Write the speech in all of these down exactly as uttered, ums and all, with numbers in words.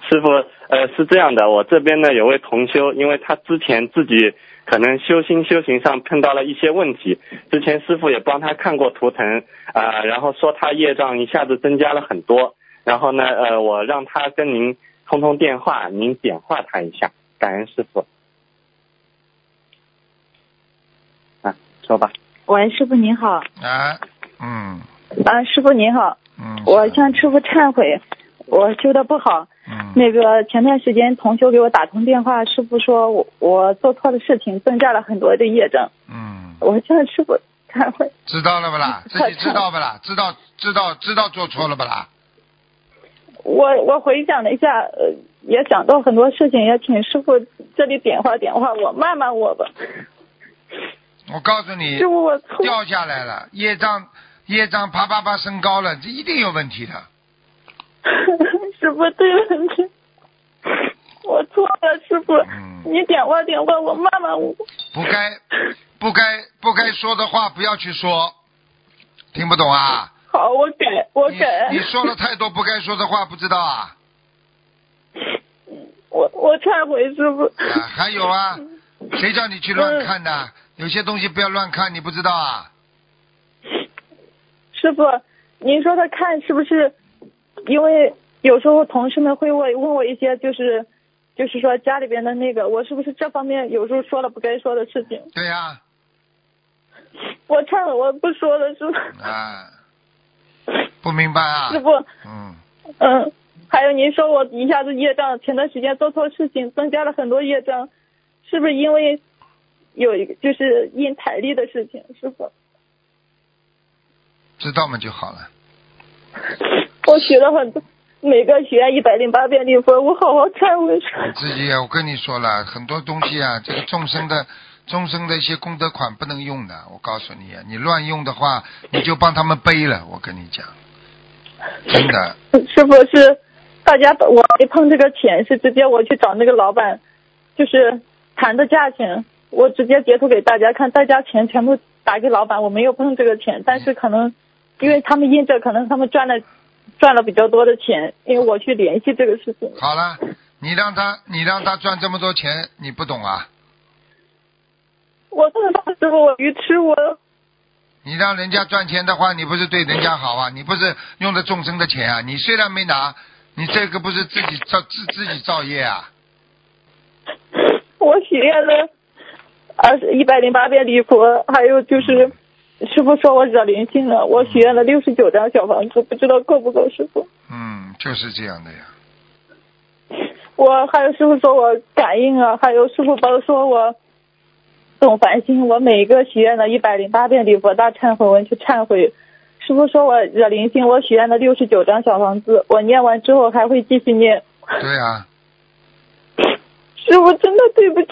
师傅，呃，是这样的，我这边呢有位同修，因为他之前自己可能修心修行上碰到了一些问题，之前师傅也帮他看过图腾，啊、呃，然后说他业障一下子增加了很多，然后呢，呃，我让他跟您通通电话，您点化他一下，感恩师傅。啊，说吧。 喂，师傅您好。 啊，嗯。 啊，师傅您好。 嗯。 我向师傅忏悔，我修的不好。 嗯。 那个前段时间同修给我打通电话，师傅说我我做错了事情，增加了很多的业障。 嗯。 我向师傅忏悔。 知道了不啦？自己知道不啦？知道知道知道做错了不啦？ 我我回想了一下，呃，也想到很多事情，也请师傅这里点化点化我，骂骂我吧。 我告诉你， 师傅我错掉下来了，业障业障啪啪啪升高了，这一定有问题的。 师傅对不起，我错了，师傅， 嗯、 你点化点化我，骂骂我。 不该不该不该说的话不要去说，听不懂啊？ 好，我改，我改。 你, 你说了太多不该说的话，不知道啊？ 我我忏悔，师傅。 啊，还有啊，谁叫你去乱看的？嗯、有些东西不要乱看，你不知道啊？ 师傅，您说的看是不是？因为有时候同事们会问问我一些，就是就是说家里边的那个，我是不是这方面有时候说了不该说的事情？ 对呀、啊。 我忏悔，我不说了，师傅。 啊。不明白啊。 师傅。 嗯。 嗯，还有您说我一下子业障，前段时间做错事情，增加了很多业障，是不是因为有一个就是因台历的事情，师傅？ 知道嘛就好了。 我学了很多，每个学一百零八遍礼佛，我好好忏悔。 你自己，我跟你说了很多东西啊，这个众生的众生的一些功德款不能用的，我告诉你，你乱用的话，你就帮他们背了。我跟你讲，真的。 师傅是大家，我一碰这个钱是直接我去找那个老板，就是谈的价钱，我直接截图给大家看，大家钱全部打给老板，我没有碰这个钱，但是可能。因为他们印着，可能他们赚了赚了比较多的钱，因为我去联系这个事情。 好了，你让他你让他赚这么多钱，你不懂啊？ 我不知道，师傅，我愚痴，我。 你让人家赚钱的话，你不是对人家好啊？你不是用的众生的钱啊？你虽然没拿，你这个不是自己造自自己造业啊？ 我许愿了二十一百零八遍礼佛，还有就是。师傅说我惹灵性了，我许愿了六十九张小房子，不知道够不够，师傅？ 嗯，就是这样的呀。 我还有师傅说我感应啊，还有师傅包说我懂繁星，我每一个许愿了一百零八遍礼佛大忏悔文去忏悔。师傅说我惹灵性，我许愿了六十九张小房子，我念完之后还会继续念。 对啊。 师傅真的对不起，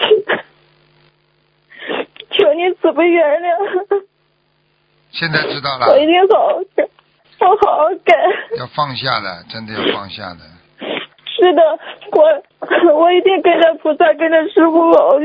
求您慈悲原谅。 现在知道了。 我一定好好改，我好好改。 要放下的，真的要放下的。 是的，我我一定跟着菩萨，跟着师傅好。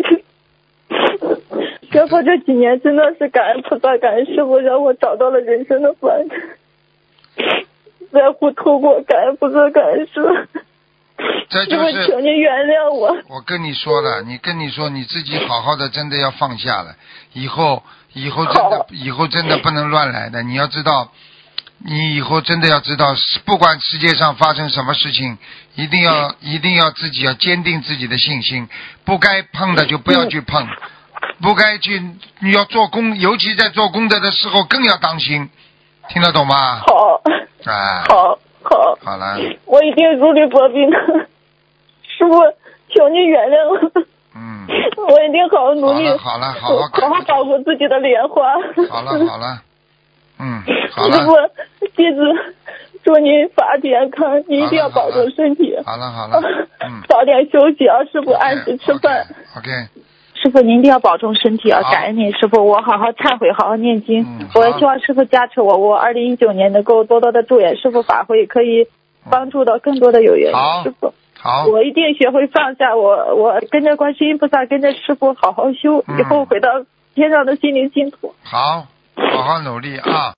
师傅这几年真的是感恩菩萨，感恩师傅，让我找到了人生的方向。在乎透过感恩菩萨，感恩师傅。 这就是。 求您原谅我。 我跟你说了，你跟你说你自己好好的，真的要放下了。以后以后真的以后真的不能乱来的。你要知道，你以后真的要知道，不管世界上发生什么事情，一定要一定要自己要坚定自己的信心。不该碰的就不要去碰，不该去你要做功，尤其在做功德的时候更要当心，听得懂吗？ 好。 啊。 好。好。 好了。 我一定如履薄冰的。师傅，求您原谅我。 嗯。 我一定好好努力。 好了好了，好好好好保护自己的莲花。 好了好了。嗯。好了。 师傅，弟子祝您法体安康，您一定要保重身体。 好了好了。嗯。 早点休息啊，师傅，按时吃饭。 OK。 师傅，您一定要保重身体啊！感恩您，师傅，我好好忏悔，好好念经。 嗯、 我希望师傅加持我，我二零一九年能够多多的助演师傅法会，可以帮助到更多的有缘人。师傅， 好， 我一定学会放下，我我跟着观世音菩萨，跟着师傅好好修， 嗯、 以后回到天上的心灵净土。 好，好好努力啊！